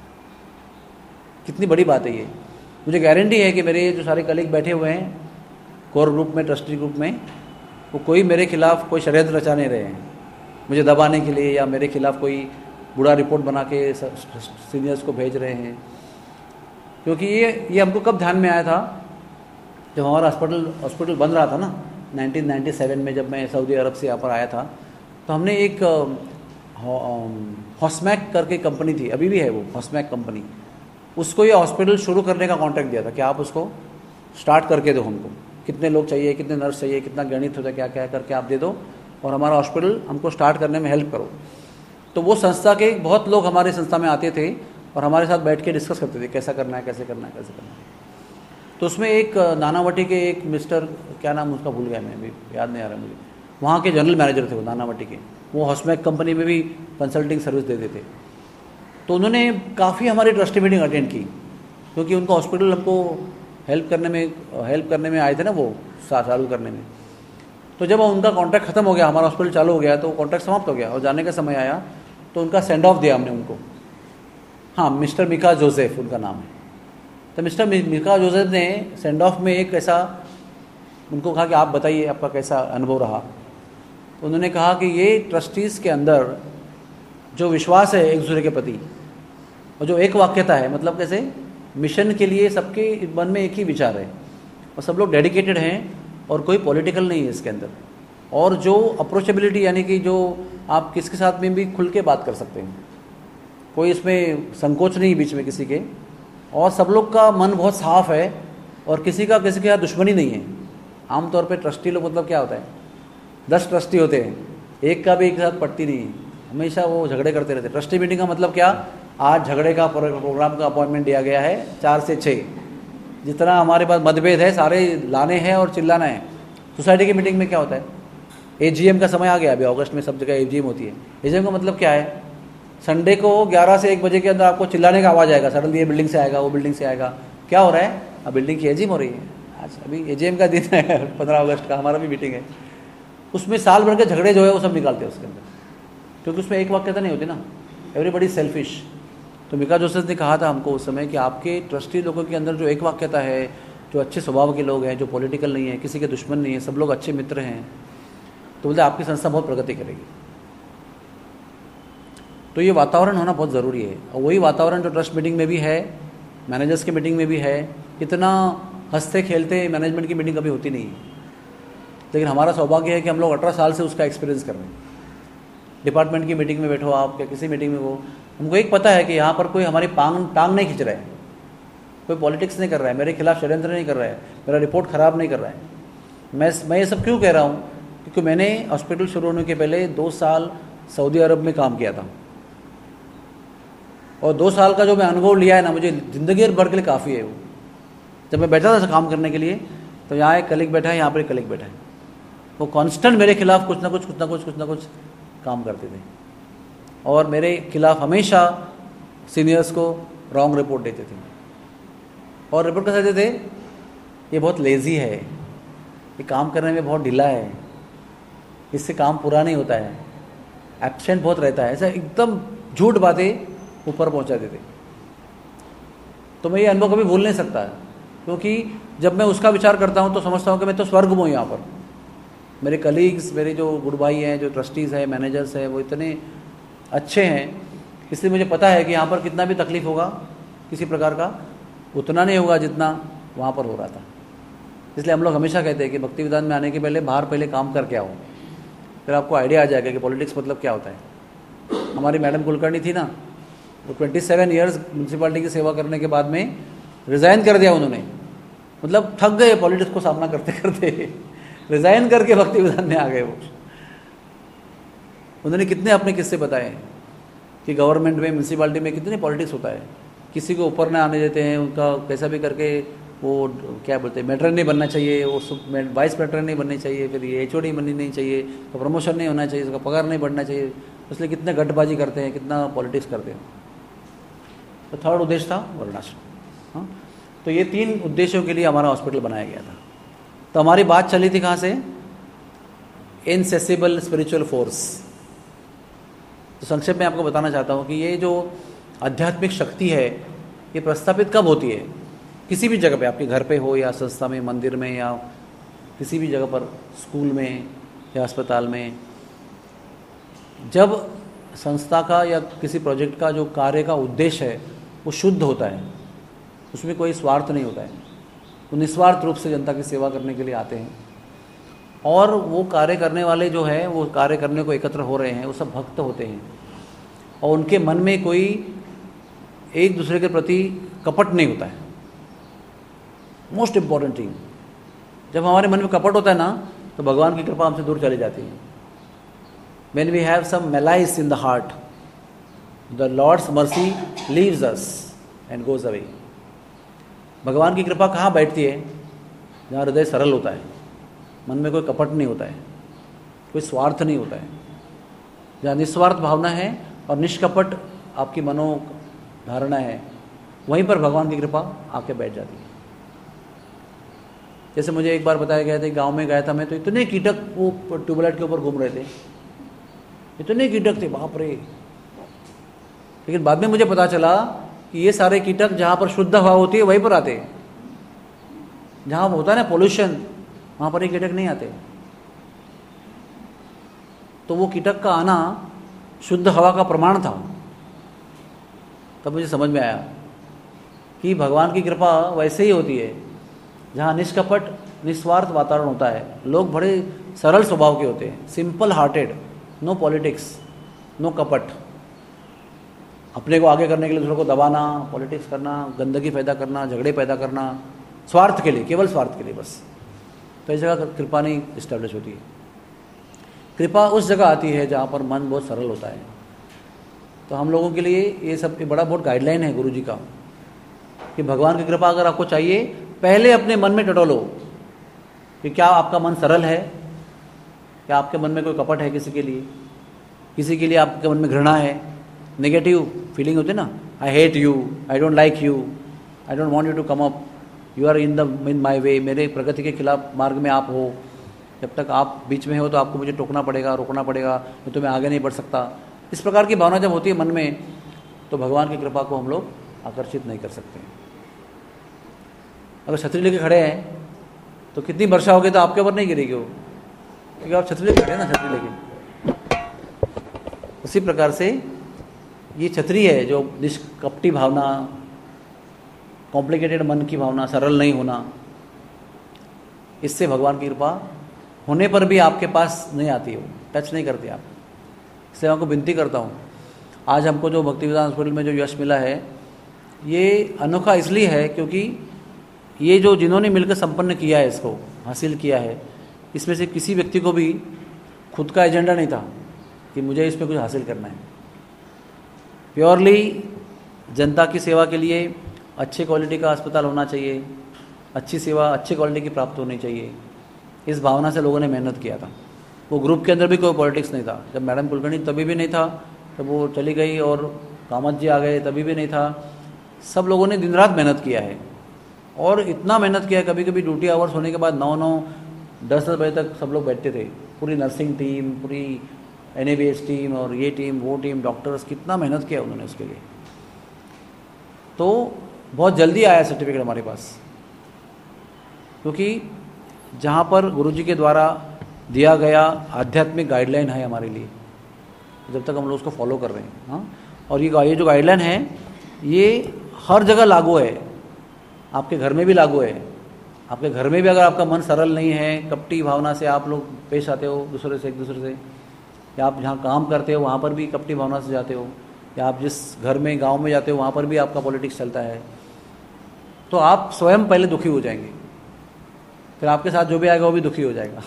कितनी बड़ी बात है ये। मुझे गारंटी है कि मेरे जो सारे कलीग बैठे हुए हैं कोर ग्रुप में, ट्रस्टी ग्रुप में, वो कोई मेरे खिलाफ कोई षड्यंत्र रचा नहीं रहे हैं मुझे दबाने के लिए, या मेरे खिलाफ कोई बुरा रिपोर्ट बना के सीनियर्स को भेज रहे हैं। क्योंकि ये हमको कब ध्यान में आया था, जब हमारा हॉस्पिटल बन रहा था ना 1997 में, जब मैं सऊदी अरब से यहाँ पर आया था, तो हमने एक हॉस्मैक करके कंपनी थी, अभी भी है वो हॉस्मैक कंपनी, उसको ये हॉस्पिटल शुरू करने का कॉन्ट्रैक्ट दिया था कि आप उसको स्टार्ट करके दो, हमको कितने लोग चाहिए, कितने नर्स चाहिए, कितना गणित होता है, क्या क्या करके आप दे दो और हमारा हॉस्पिटल हमको स्टार्ट करने में हेल्प करो। तो वो संस्था के बहुत लोग हमारी संस्था में आते थे और हमारे साथ बैठ के डिस्कस करते थे कैसा करना है, कैसे करना है, कैसे करना है। तो उसमें एक नानावटी के एक मिस्टर, क्या नाम उसका भूल गया, मैं अभी याद नहीं आ रहा मुझे, वहाँ के जनरल मैनेजर थे वो नानावटी के, वो हॉस्मैक कंपनी में भी कंसल्टिंग सर्विस देते थे। तो उन्होंने काफ़ी हमारी ट्रस्टी मीटिंग अटेंड की, क्योंकि उनका हॉस्पिटल हमको हेल्प करने में आए थे ना, वो चालू करने में। तो जब उनका कॉन्ट्रैक्ट खत्म हो गया, हमारा हॉस्पिटल चालू हो गया, तो कॉन्ट्रैक्ट समाप्त हो गया और जाने का समय आया, तो उनका सेंड ऑफ दिया हमने उनको। हाँ, मिस्टर मिका जोसेफ उनका नाम है। तो मिस्टर मिका जोसेफ ने सेंड ऑफ में एक ऐसा उनको कहा कि आप बताइए आपका कैसा अनुभव रहा। तो उन्होंने कहा कि ये ट्रस्टीज़ के अंदर जो विश्वास है एक दूसरे के प्रति, और जो एक वाक्यता है, मतलब कैसे मिशन के लिए सबके मन में एक ही विचार है और सब लोग डेडिकेटेड हैं और कोई पॉलिटिकल नहीं है इसके अंदर, और जो अप्रोचेबिलिटी यानी कि जो आप किसके साथ में भी खुल के बात कर सकते हैं, कोई इसमें संकोच नहीं बीच में किसी के, और सब लोग का मन बहुत साफ है और किसी के साथ दुश्मनी नहीं है। आमतौर पे ट्रस्टी लोग, मतलब क्या होता है, 10 ट्रस्टी होते हैं, एक का भी एक साथ पड़ती नहीं है, हमेशा वो झगड़े करते रहते हैं। ट्रस्टी मीटिंग का मतलब क्या, आज झगड़े का प्रोग्राम का अपॉइंटमेंट दिया गया है 4 से 6, जितना हमारे पास मतभेद है सारे लाने हैं और चिल्लाना है। सोसाइटी की मीटिंग में क्या होता है, एजीएम का समय आ गया, अभी अगस्त में सब जगह एजीएम होती है। एजीएम का मतलब क्या है, संडे को 11 से 1 बजे के अंदर आपको चिल्लाने का आवाज़ आएगा, सडनली ये बिल्डिंग से आएगा, वो बिल्डिंग से आएगा, क्या हो रहा है, अब बिल्डिंग की एजीएम हो रही है। आज अभी एजीएम का दिन है 15 अगस्त का, हमारा भी मीटिंग है, उसमें साल भर के झगड़े जो है वो सब निकालते हैं उसके अंदर, क्योंकि उसमें एक वाक्यता नहीं होती ना, एवरीबडी सेल्फिश। तो मिका जोसेफ ने कहा था हमको उस समय कि आपके ट्रस्टी लोगों के अंदर जो एक वाक्यता है, जो अच्छे स्वभाव के लोग हैं, जो पॉलिटिकल नहीं है, किसी के दुश्मन नहीं है, सब लोग अच्छे मित्र हैं, तो बोलते आपकी संस्था बहुत प्रगति करेगी। तो ये वातावरण होना बहुत ज़रूरी है, और वही वातावरण जो ट्रस्ट मीटिंग में भी है, मैनेजर्स की मीटिंग में भी है। इतना हंसते खेलते मैनेजमेंट की मीटिंग कभी होती नहीं है, लेकिन हमारा सौभाग्य है कि हम लोग 18 साल से उसका एक्सपीरियंस कर रहे हैं। डिपार्टमेंट की मीटिंग में बैठो आप या किसी मीटिंग में, वो हमको एक पता है कि यहाँ पर कोई हमारी टांग नहीं खींच रहा है, कोई पॉलिटिक्स नहीं कर रहा है, मेरे खिलाफ षड्यंत्र नहीं कर रहा है, मेरा रिपोर्ट ख़राब नहीं कर रहा है। मैं ये सब क्यों कह रहा हूँ, क्योंकि मैंने हॉस्पिटल शुरू होने के पहले 2 साल सऊदी अरब में काम किया था, और 2 साल का जो मैं अनुभव लिया है ना, मुझे ज़िंदगी भर के लिए काफ़ी है वो। जब मैं बैठा था काम करने के लिए, तो यहाँ एक कलीग बैठा है, यहाँ पर एक कलीग बैठा है, वो कांस्टेंट मेरे खिलाफ कुछ ना कुछ काम करते थे, और मेरे खिलाफ हमेशा सीनियर्स को रॉन्ग रिपोर्ट देते थे। और रिपोर्ट कैसे देते थे, ये बहुत लेज़ी है, ये काम करने में बहुत ढीला है, इससे काम पूरा नहीं होता है, एब्सेंट बहुत रहता है, ऐसा एकदम झूठ बातें ऊपर पहुंचाते थे। तो मैं ये अनुभव कभी भूल नहीं सकता है, क्योंकि जब मैं उसका विचार करता हूँ तो समझता हूँ कि मैं तो स्वर्ग में हूँ यहाँ पर। मेरे कलीग्स, मेरे जो गुड भाई हैं, जो ट्रस्टीज़ हैं, मैनेजर्स हैं, वो इतने अच्छे हैं, इसलिए मुझे पता है कि यहाँ पर कितना भी तकलीफ होगा किसी प्रकार का, उतना नहीं होगा जितना वहाँ पर हो रहा था। इसलिए हम लोग हमेशा कहते हैं कि भक्ति विधान में आने के पहले काम करके आओ, फिर आपको आइडिया आ जाएगा कि पॉलिटिक्स मतलब क्या होता है। हमारी मैडम कुलकर्णी थी ना, वो 27 ईयर्स म्यूनसिपालिटी की सेवा करने के बाद में रिज़ाइन कर दिया उन्होंने, मतलब थक गए पॉलिटिक्स को सामना करते करते, रिज़ाइन करके भक्ति विधान में आ गए वो। उन्होंने कितने अपने किस्से बताए कि गवर्नमेंट में, म्यूनसिपालिटी में कितने पॉलिटिक्स होता है, किसी को ऊपर ना आने देते हैं, उनका कैसा भी करके वो क्या बोलते हैं, मेट्रन नहीं बनना चाहिए, वो वाइस मेट्रन नहीं बननी चाहिए, फिर ये HOD बननी नहीं चाहिए, तो प्रमोशन नहीं होना चाहिए, उसका पगार नहीं बढ़ना चाहिए, इसलिए कितने गठबाजी करते हैं, कितना पॉलिटिक्स करते हैं। तो थर्ड उद्देश्य था वर्णाश्रम। हाँ, तो ये 3 उद्देश्यों के लिए हमारा हॉस्पिटल बनाया गया था। तो हमारी बात चली थी कहाँ से, इनसेसिबल स्पिरिचुअल फोर्स। तो संक्षेप में आपको बताना चाहता हूँ कि ये जो आध्यात्मिक शक्ति है, ये प्रस्थापित कब होती है, किसी भी जगह पे, आपके घर पे हो या संस्था में, मंदिर में, या किसी भी जगह पर, स्कूल में या अस्पताल में, जब संस्था का या किसी प्रोजेक्ट का जो कार्य का उद्देश्य है वो शुद्ध होता है, उसमें कोई स्वार्थ नहीं होता है, वो निस्वार्थ रूप से जनता की सेवा करने के लिए आते हैं, और वो कार्य करने वाले जो है, वो कार्य करने को एकत्र हो रहे हैं, वो सब भक्त होते हैं, और उनके मन में कोई एक दूसरे के प्रति कपट नहीं होता है। मोस्ट इम्पॉर्टेंट थिंग, जब हमारे मन में कपट होता है ना, तो भगवान की कृपा हमसे दूर चली जाती है। When we have some malice in the heart, the Lord's mercy leaves us and goes away. भगवान की कृपा कहाँ बैठती है, जहाँ हृदय सरल होता है, मन में कोई कपट नहीं होता है, कोई स्वार्थ नहीं होता है, जहाँ निस्वार्थ भावना है और निष्कपट आपकी मनोधारणा है, वहीं पर भगवान की कृपा आके बैठ जाती है। जैसे मुझे एक बार बताया गया था, गांव में गया था मैं, तो इतने कीटक वो ट्यूबलाइट के ऊपर घूम रहे थे, इतने कीटक थे, बाप रे। लेकिन बाद में मुझे पता चला कि ये सारे कीटक जहाँ पर शुद्ध हवा होती है वहीं पर आते हैं, जहाँ होता है ना पोल्यूशन, वहाँ पर ये कीटक नहीं आते। तो वो कीटक का आना शुद्ध हवा का प्रमाण था। तब मुझे समझ में आया कि भगवान की कृपा वैसे ही होती है, जहाँ निष्कपट निस्वार्थ वातावरण होता है, लोग बड़े सरल स्वभाव के होते हैं, simple hearted, no politics, no कपट, अपने को आगे करने के लिए दूसरों को दबाना, पॉलिटिक्स करना, गंदगी पैदा करना, झगड़े पैदा करना, स्वार्थ के लिए, केवल स्वार्थ के लिए बस। तो इस जगह कृपा नहीं इस्टेब्लिश होती है। कृपा उस जगह आती है जहाँ पर मन बहुत सरल होता है। तो हम लोगों के लिए ये सब बड़ा बहुत गाइडलाइन है गुरु जी का, कि भगवान की कृपा अगर आपको चाहिए, पहले अपने मन में टटोलो कि क्या आपका मन सरल है, क्या आपके मन में कोई कपट है किसी के लिए आपके मन में घृणा है, नेगेटिव फीलिंग होती है ना, I hate you, I don't like you, I don't want you to come up, you are in my way, मेरे प्रगति के खिलाफ मार्ग में आप हो, जब तक आप बीच में हो तो आपको मुझे टोकना पड़ेगा, रोकना पड़ेगा, नहीं तो मैं आगे नहीं बढ़ सकता। इस प्रकार की भावना जब होती है मन में, तो भगवान की कृपा को हम लोग आकर्षित नहीं कर सकते। अगर छतरी लेके खड़े हैं तो कितनी वर्षा होगी तो आपके ऊपर नहीं गिरेगी वो, क्योंकि आप छतरी लेके खड़े हैं ना, छतरी लेके। उसी प्रकार से ये छतरी है जो निष्कपटी भावना, कॉम्प्लिकेटेड मन की भावना, सरल नहीं होना, इससे भगवान की कृपा होने पर भी आपके पास नहीं आती, वो टच नहीं करती आप। इसलिए आपको विनती करता हूँ, आज हमको जो भक्ति विधान हॉस्पिटल में जो यश मिला है, ये अनोखा इसलिए है क्योंकि ये जो जिन्होंने मिलकर संपन्न किया है, इसको हासिल किया है, इसमें से किसी व्यक्ति को भी खुद का एजेंडा नहीं था कि मुझे इसमें कुछ हासिल करना है। प्योरली जनता की सेवा के लिए अच्छे क्वालिटी का अस्पताल होना चाहिए, अच्छी सेवा अच्छी क्वालिटी की प्राप्त होनी चाहिए, इस भावना से लोगों ने मेहनत किया था। वो ग्रुप के अंदर भी कोई पॉलिटिक्स नहीं था। जब मैडम कुलकर्णी तभी भी नहीं था, जब वो चली गई और कामत जी आ गए तभी भी नहीं था। सब लोगों ने दिन रात मेहनत किया है और इतना मेहनत किया है, कभी कभी ड्यूटी आवर्स होने के बाद 9-9 10-10 बजे तक सब लोग बैठते थे। पूरी नर्सिंग टीम, पूरी NABH टीम और ये टीम वो टीम, डॉक्टर्स, कितना मेहनत किया उन्होंने उसके लिए। तो बहुत जल्दी आया सर्टिफिकेट हमारे पास, क्योंकि जहाँ पर गुरुजी के द्वारा दिया गया आध्यात्मिक गाइडलाइन है हमारे लिए, जब तक हम लोग उसको फॉलो कर रहे हैं। हाँ, और ये जो गाइडलाइन है ये हर जगह लागू है। आपके घर में भी लागू है। आपके घर में भी अगर आपका मन सरल नहीं है, कपटी भावना से आप लोग पेश आते हो दूसरे से, एक दूसरे से, या आप जहाँ काम करते हो वहाँ पर भी कपटी भावना से जाते हो, या आप जिस घर में गांव में जाते हो वहाँ पर भी आपका पॉलिटिक्स चलता है, तो आप स्वयं पहले दुखी हो जाएंगे, फिर आपके साथ जो भी आएगा वो भी दुखी हो जाएगा।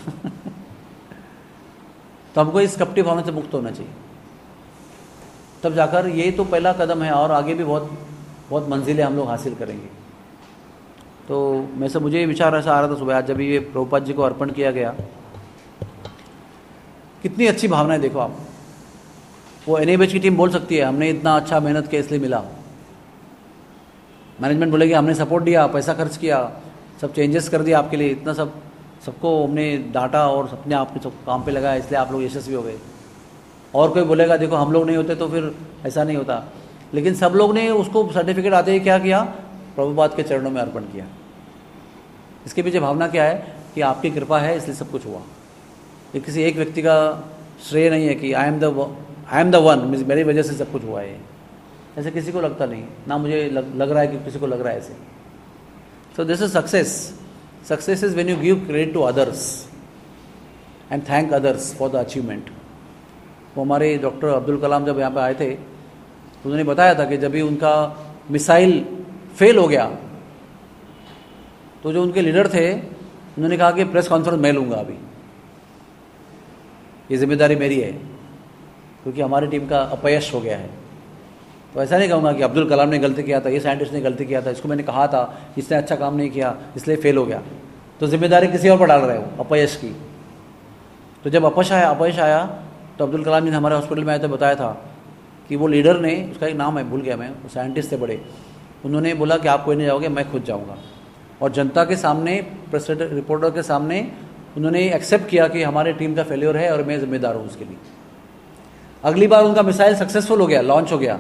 तो हमको इस कपटी भावना से मुक्त होना चाहिए, तब जाकर ये तो पहला कदम है और आगे भी बहुत बहुत मंजिलें हम लोग हासिल करेंगे। तो मैं से मुझे विचार ऐसा आ रहा था सुबह, आज जब ये प्रभुपाद जी को अर्पण किया गया, कितनी अच्छी भावना है। देखो आप, वो NABH की टीम बोल सकती है हमने इतना अच्छा मेहनत किया इसलिए मिला, मैनेजमेंट बोलेगी हमने सपोर्ट दिया, पैसा खर्च किया, सब चेंजेस कर दिया आपके लिए, इतना सबको हमने डांटा और अपने आप सब काम पे लगाया इसलिए आप लोग यशस्वी हो गए। और कोई बोलेगा देखो हम लोग नहीं होते तो फिर ऐसा नहीं होता। लेकिन सब लोग ने उसको सर्टिफिकेट आते ही क्या किया, प्रभुपाद के चरणों में अर्पण किया। इसके पीछे भावना क्या है कि आपकी कृपा है इसलिए सब कुछ हुआ। ये किसी एक व्यक्ति का श्रेय नहीं है कि आई एम द वन, मेरी वजह से सब कुछ हुआ है, ऐसे किसी को लगता नहीं, ना मुझे लग रहा है कि किसी को लग रहा है ऐसे। So this is success. Success is when you give credit to others and thank others for the achievement. वो हमारे डॉक्टर अब्दुल कलाम जब यहाँ पे आए थे तो उन्होंने बताया था कि जब भी उनका मिसाइल फेल हो गया तो जो उनके लीडर थे उन्होंने कहा कि प्रेस कॉन्फ्रेंस मैं लूँगा, अभी ये जिम्मेदारी मेरी है क्योंकि हमारी टीम का अपयश हो गया है। तो ऐसा नहीं कहूँगा कि अब्दुल कलाम ने गलती किया था, ये साइंटिस्ट ने गलती किया था, इसको मैंने कहा था, इसने अच्छा काम नहीं किया इसलिए फेल हो गया, तो जिम्मेदारी किसी और पर डाल रहे हो अपयश की। तो जब अपयश आया तो अब्दुल कलाम जी ने हमारे हॉस्पिटल में आए तो बताया था कि वो लीडर ने, उसका एक नाम है भूल गया मैं, वो साइंटिस्ट थे बड़े, उन्होंने बोला कि आप कोई नहीं जाओगे, मैं खुद जाऊँगा। और जनता के सामने, प्रेस रिपोर्टर के सामने उन्होंने एक्सेप्ट किया कि हमारे टीम का फेलियर है और मैं जिम्मेदार हूँ उसके लिए। अगली बार उनका मिसाइल सक्सेसफुल हो गया, लॉन्च हो गया,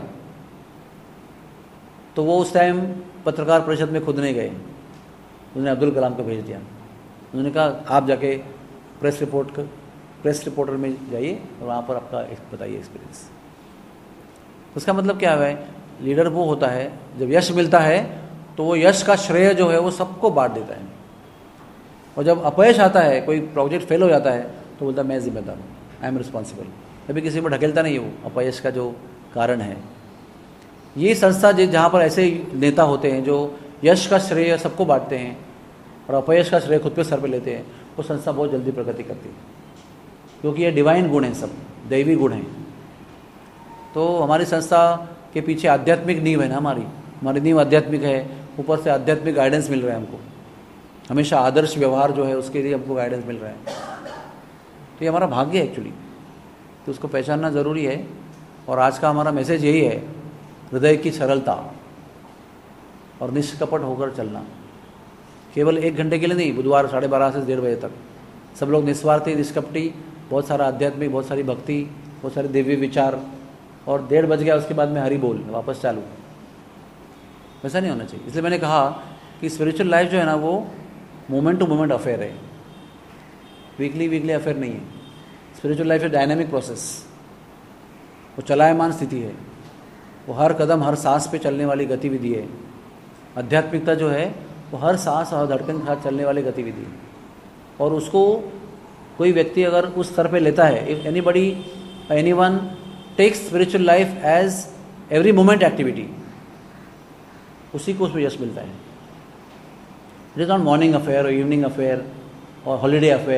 तो वो उस टाइम पत्रकार परिषद में खुद नहीं गए, उन्होंने अब्दुल कलाम को भेज दिया। उन्होंने कहा आप जाके प्रेस रिपोर्टर में जाइए और वहाँ पर आपका बताइए एक्सपीरियंस। उसका मतलब क्या है, लीडर वो होता है जब यश मिलता है तो वो यश का श्रेय जो है वो सबको बांट देता है, और जब अपयश आता है, कोई प्रोजेक्ट फेल हो जाता है तो बोलता है मैं जिम्मेदार हूँ, आई एम रिस्पॉन्सिबल। कभी किसी पर ढकेलता नहीं है वो अपयश का जो कारण है। ये संस्था जहाँ पर ऐसे नेता होते हैं जो यश का श्रेय सबको बांटते हैं और अपयश का श्रेय खुद पे सर पे लेते हैं, वो संस्था बहुत जल्दी प्रगति करती है, क्योंकि ये डिवाइन गुण हैं, सब दैवी गुण हैं। तो हमारी संस्था के पीछे आध्यात्मिक नींव है ना, हमारी नींव आध्यात्मिक है, ऊपर से आध्यात्मिक गाइडेंस मिल रहा है हमको, हमेशा आदर्श व्यवहार जो है उसके लिए हमको गाइडेंस मिल रहा है। तो ये हमारा भाग्य है एक्चुअली, तो उसको पहचानना ज़रूरी है। और आज का हमारा मैसेज यही है, हृदय की सरलता और निष्कपट होकर चलना। केवल 1 घंटे के लिए नहीं, बुधवार 12:30 से 1:30 बजे तक सब लोग निस्वार्थी, निष्कपटी, बहुत सारा आध्यात्मिक, बहुत सारी भक्ति, बहुत सारे दिव्य विचार, और 1:30 बज गया उसके बाद में हरी बोल वापस चालू। वैसा नहीं होना चाहिए। इसलिए मैंने कहा कि स्पिरिचुअल लाइफ जो है ना वो मोमेंट टू मोमेंट अफेयर है, वीकली अफेयर नहीं है। स्पिरिचुअल लाइफ एक डायनामिक प्रोसेस, वो चलायमान स्थिति है, वो हर कदम हर सांस पे चलने वाली गतिविधि है। आध्यात्मिकता जो है वो हर सांस और धड़कन के साथ चलने वाली गतिविधि है, और उसको कोई व्यक्ति अगर उस स्तर पे लेता है, if anyone takes spiritual life as every moment activity, उसी को उसमें यश मिलता है। It is not morning affair और इवनिंग अफेयर और हॉलीडे अफेयर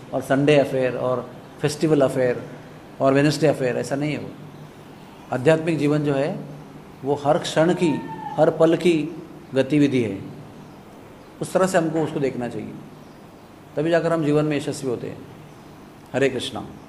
और संडे अफेयर और फेस्टिवल अफेयर और वेडनेसडे अफेयर, ऐसा नहीं है वो। आध्यात्मिक जीवन जो है वो हर क्षण की, हर पल की गतिविधि है। उस तरह से हमको उसको देखना चाहिए, तभी जाकर हम जीवन में यशस्वी होते हैं। हरे कृष्णा।